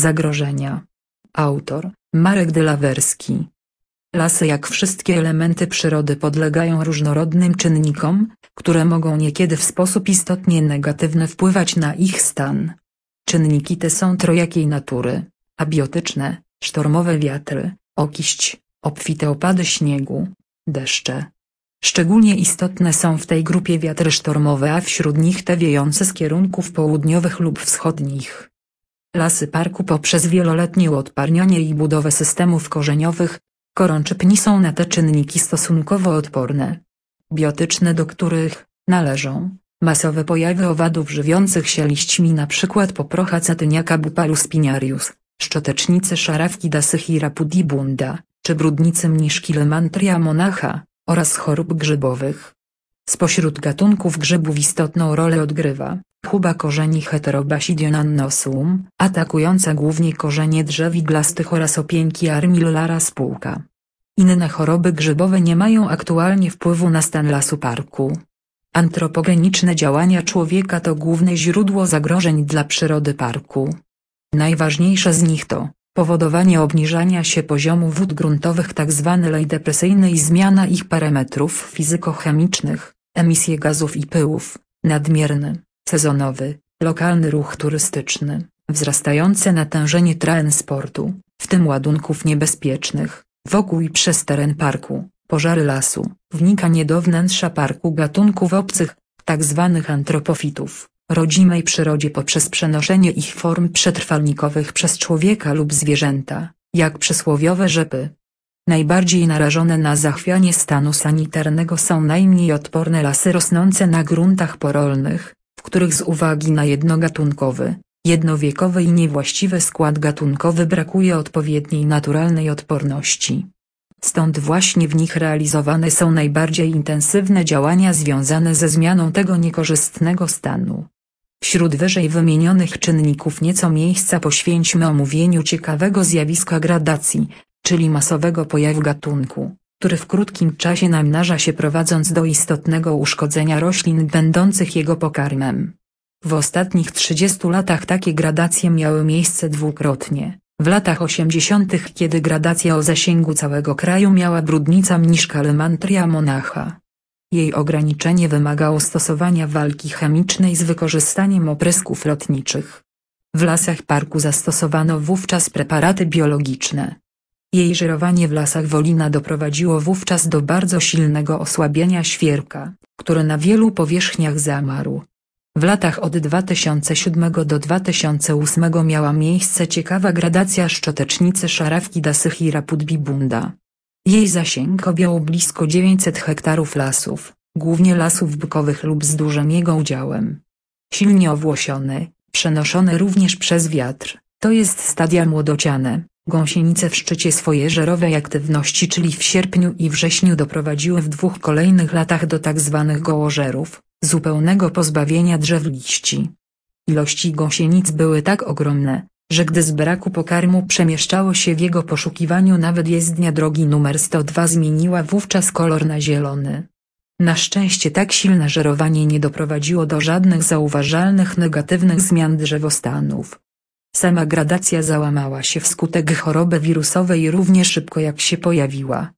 zagrożenia. Autor: Marek Dylawerski. Lasy jak wszystkie elementy przyrody podlegają różnorodnym czynnikom, które mogą niekiedy w sposób istotnie negatywny wpływać na ich stan. Czynniki te są trojakiej natury: abiotyczne, sztormowe wiatry, okiść, obfite opady śniegu, deszcze. Szczególnie istotne są w tej grupie wiatry sztormowe, a wśród nich te wiejące z kierunków południowych lub wschodnich. Lasy parku poprzez wieloletnie uodparnianie i budowę systemów korzeniowych, korączy pni są na te czynniki stosunkowo odporne. Biotyczne, do których należą masowe pojawy owadów żywiących się liśćmi, np. poprocha catyniaka Bupalus pignarius, szczotecznicy szarawki Dasychira pudibunda, czy brudnicy mniszki Lymantria monacha, oraz chorób grzybowych. Spośród gatunków grzybów istotną rolę odgrywa chuba korzeni Heterobasidion annosum, atakująca głównie korzenie drzew iglastych, oraz opieńki Armillara spółka. Inne choroby grzybowe nie mają aktualnie wpływu na stan lasu parku. Antropogeniczne działania człowieka to główne źródło zagrożeń dla przyrody parku. Najważniejsze z nich to powodowanie obniżania się poziomu wód gruntowych, tzw. lej depresyjny, i zmiana ich parametrów fizykochemicznych, emisje gazów i pyłów, nadmierny, sezonowy, lokalny ruch turystyczny, wzrastające natężenie transportu, w tym ładunków niebezpiecznych, wokół i przez teren parku, pożary lasu, wnikanie do wnętrza parku gatunków obcych, tzw. antropofitów, rodzimej przyrodzie poprzez przenoszenie ich form przetrwalnikowych przez człowieka lub zwierzęta, jak przysłowiowe rzepy. Najbardziej narażone na zachwianie stanu sanitarnego są najmniej odporne lasy rosnące na gruntach porolnych, w których z uwagi na jednogatunkowy, jednowiekowy i niewłaściwy skład gatunkowy brakuje odpowiedniej naturalnej odporności. Stąd właśnie w nich realizowane są najbardziej intensywne działania związane ze zmianą tego niekorzystnego stanu. Wśród wyżej wymienionych czynników nieco miejsca poświęćmy omówieniu ciekawego zjawiska gradacji, czyli masowego pojawu gatunku, który w krótkim czasie namnaża się, prowadząc do istotnego uszkodzenia roślin będących jego pokarmem. W ostatnich 30 latach takie gradacje miały miejsce dwukrotnie. W latach 80., kiedy gradację o zasięgu całego kraju miała brudnica mniszka Lymantria monacha. Jej ograniczenie wymagało stosowania walki chemicznej z wykorzystaniem oprysków lotniczych. W lasach parku zastosowano wówczas preparaty biologiczne. Jej żerowanie w lasach Wolina doprowadziło wówczas do bardzo silnego osłabienia świerka, który na wielu powierzchniach zamarł. W latach od 2007 do 2008 miała miejsce ciekawa gradacja szczotecznicy szarawki Dasychira pudibunda. Jej zasięg objął blisko 900 hektarów lasów, głównie lasów bukowych lub z dużym jego udziałem. Silnie owłosione, przenoszone również przez wiatr, to jest stadia młodociane, gąsienice w szczycie swojej żerowej aktywności, czyli w sierpniu i wrześniu, doprowadziły w 2 kolejnych latach do tzw. gołożerów, zupełnego pozbawienia drzew liści. Ilości gąsienic były tak ogromne, że gdy z braku pokarmu przemieszczało się w jego poszukiwaniu, nawet jezdnia drogi numer 102 zmieniła wówczas kolor na zielony. Na szczęście tak silne żerowanie nie doprowadziło do żadnych zauważalnych negatywnych zmian drzewostanów. Sama gradacja załamała się wskutek choroby wirusowej równie szybko, jak się pojawiła.